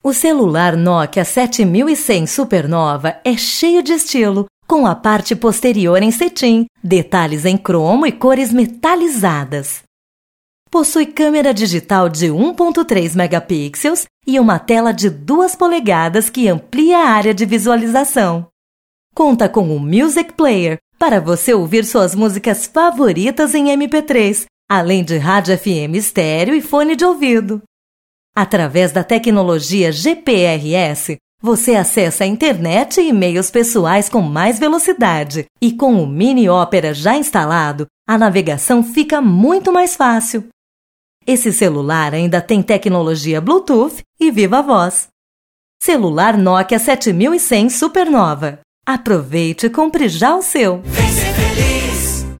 O celular Nokia 7100 Supernova é cheio de estilo, com a parte posterior em cetim, detalhes em cromo e cores metalizadas. Possui câmera digital de 1.3 megapixels e uma tela de 2 polegadas que amplia a área de visualização. Conta com um Music Player para você ouvir suas músicas favoritas em MP3, além de rádio FM estéreo e fone de ouvido. Através da tecnologia GPRS, você acessa a internet e e-mails pessoais com mais velocidade. E com o Mini Opera já instalado, a navegação fica muito mais fácil. Esse celular ainda tem tecnologia Bluetooth e Viva Voz. Celular Nokia 7100 Supernova. Aproveite e compre já o seu!